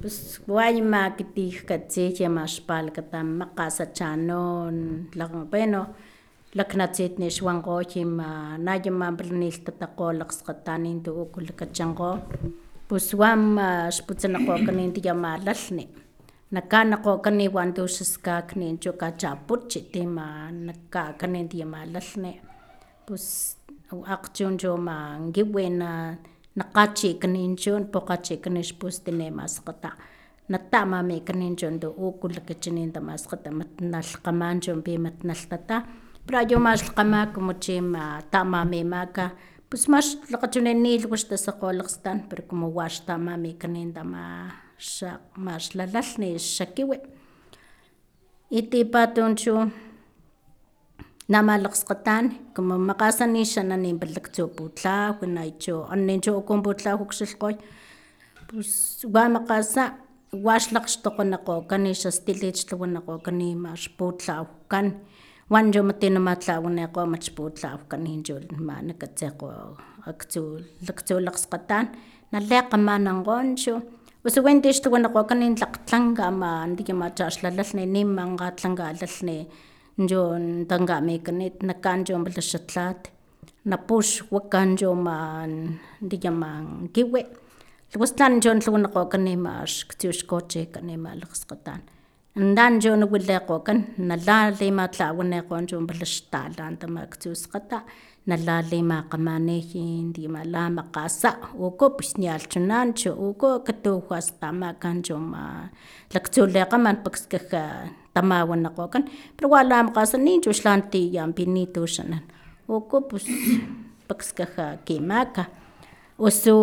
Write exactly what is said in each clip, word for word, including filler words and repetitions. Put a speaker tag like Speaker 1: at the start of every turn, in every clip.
Speaker 1: Pues guay ma kitij katzij ma xpal katam maqasa chanon lang bueno laknatzit ni xwanqoy ma nayama blanil tataqolaq sqatanin tu'uk lakachanqo pues wam xputsanaqokan tiyamalalni nakanaqokan wan tuxaskakni chu kachapuchi tima nakakanin tiyamalalni pues aqchun chu ma nkiwi na naqachikanin chun poqachikanin xpustin masqata nata'mamikanin chun tu'uk lakachanin tamasqata mat nalqaman chunpi mat naltata pero ayoma xlqamak como chima ta'mamimaka pues max laqachunin nilwa xtasaqolaq stan pero como wa xta'mamikanin tama xa maxlalalni xakiwi y tipatun chu namalaqsqatan como maqasa nixanani laktsu putlaw naichu anichu ukun putlaw ukxilhqoy pues wa maqasa wa xlaqxtoqonaqokan xastilit xtlawanaqokan ma xputlawkan wan chu mat namatlawanikgo mat xputlawkan chu ma nakatsekgo aktsu laktsu laqsqatan naleqamanankgo chu osu wen tixtlawanaqokan tlaqtlanka ama tiyama chaxlalalni nimanka tlankalalni chu tankamikanit nakan chu mpala xatlat napux wakan chu ma tiyama nkiwi tlawastalan chu tlawanaqokan max ktsioxcochekan ima laqsqatan ndan chu nawilikgokan nalalimatlawanikgo chu mpala xtalan tama ktsioskgata nalalimakgamani tiyama la makgasa uku pus nialhchunan chu uku katuwastamaka chu ma laktsu lekgaman pakskaja tamawanikgokan pero wa lamakgasa nichu xlan tiyanpi nituxanan uku pus pakskaja kimaka osu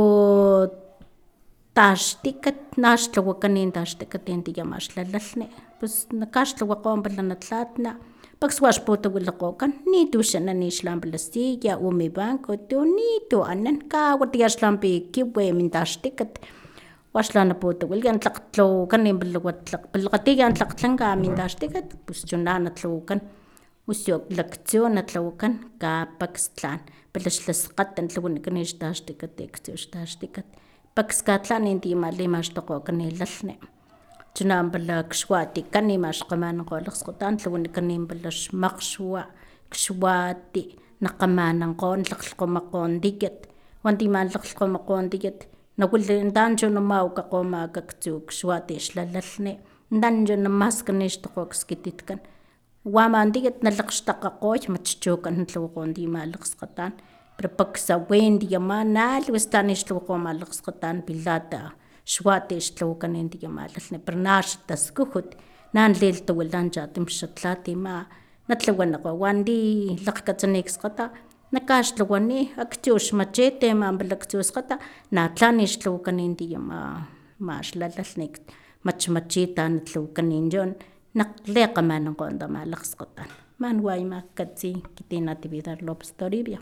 Speaker 1: taxtikat naxtlawakan taxtikat tiyama xlalalni pus nakaxtlawakgo mpala natlatna paks wa xputawilikgokan nituxanan xla mpala silla o mi banco tu nitu anan kawatiya xlampi kiwi min taxtikat waxla naputawilikan tlaq tlawakan palakgatiya tlaqtlanka min taxtikat pus chuna natlawakan osu laktsu natlawakan kapakstlan pala xlaskgat tlawanikan xtaxtikat ktsu xtaxtikat paks katlan tiyama limaxtokgokan lalhni chuna mpala kxuatikan maxkgamanankgo laqsqatan tlawanikan mpala xmakgxwa kxuati nakgamanankgo ntlaqlhkgomakgo tiyat wan tima ntlaqlhkgomakgo tiyat nawili ndan chu namawakgo kaktsu kxuati xlalalni ndan chu namaskani xtokgo kskititkan wama tiyat nalakgxtakgakgoy mat xchukan tlawakgo tiyama laqsqatan pero paksawi tiyama nalhwastan xtlawakgo ama laqsqatan pilata xuati xtlawakan tiyama lalhni pero na xataskujut na naliltawilan chatim xatlat ima natlawanikgo wan ti lakgkatsani kskgata nakaxtlawani aktsu xmachiti ama mpala ktsu skgata natlan xtlawakan tiyama ma xlalalni mat xmachita natlawakan chun nalekgamanankgo tama laqsqatan man wa ima katsi kiti natividad lopez toribio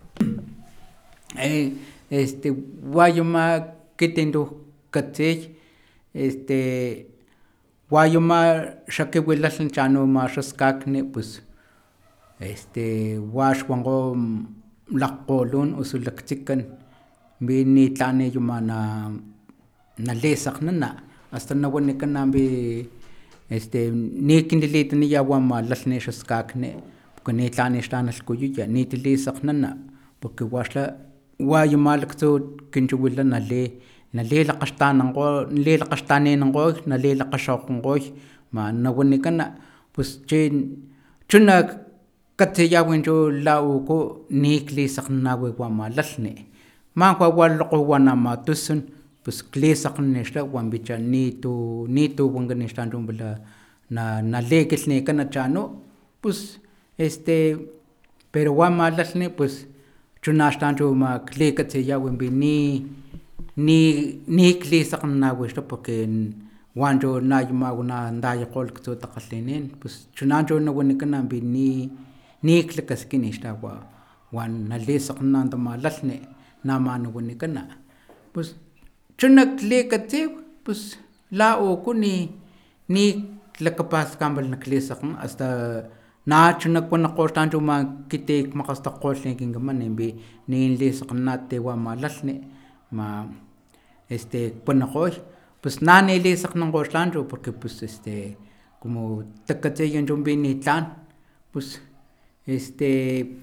Speaker 2: este wayoma kitintu katsiy este wayoma xakiwilalh chano ma xaskakni pues este wa xwankgo lakgkgolun osu laktsikan wi nitlan yoma na nalisakgnana hasta nawanikana wi este nikintilitaniya wama lalhni xaskakni porque nitlan xla nalhkuyuya nitilisakgnana porque waxla wayama laktsu kinchiwila nali nalilakgaxtanankgo nalilakgaxtaninankgoy nalilakgaxokgonkgoy ma nawanikana pues chi chuna katsiyawi chu la uku niklisakgnanawi wama lalhni mankgwa wa lokgowan ama tusun pues klisakgnani xla wanpicha nitu nitu wankani xla chu mpala na nalikilhnikana chano pues este pero wama lalhni pues chuna xla chu ma klikatsiyawi ni ni niklisakgnanawi xla porque wan chu nayama nandayakgo laktsu takgalhinin pues chuna chu nawanikana ni niklakaskini xla wa wan nalisakgnana tama lalhni nama nawanikana pues chuna klikatsiw pues la uku ni niklakapaskan naklisakgna hasta nachuna kuanakgo xla chu ma kiti kmakgastakgolh kinkaman ninlisakgnana wama lalhni ma este kwanakgoy pues nane lisak ng Qoxlancho porque pues este como takatseyan chumbini tlan pues este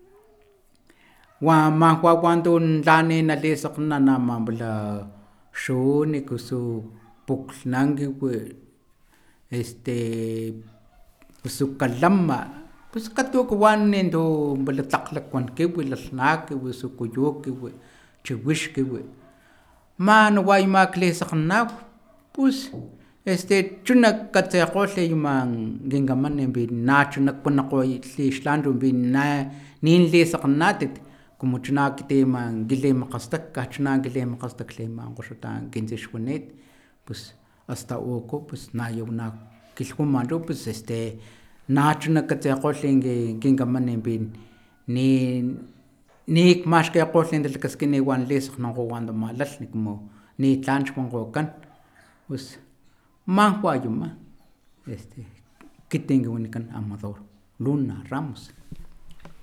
Speaker 2: wa ma wa cuando lane na lisak na na mambla shuni kusu puklnangi we este pues kalama pues katu kwan nendo balatlak kwan ke we lalnak we su kuyuk we chiwish ke we man way maklesak na pues este chunak katseqole yuman gingaman bi nachunak kunaqoy lishlandu bi na nin lisak natit como chunak teman gilem qastak kachna gilem qastak leman qoshutan ginzishkunet pues hasta oko pues nayuna kilkumandu pues este nachunak katseqole gingaman bi ni nik mas kaya qollin del kaskini wan lisak ng wando malal ni como ni tlanch con qokan pues man huayuma este que tengo unican Amador Luna Ramos.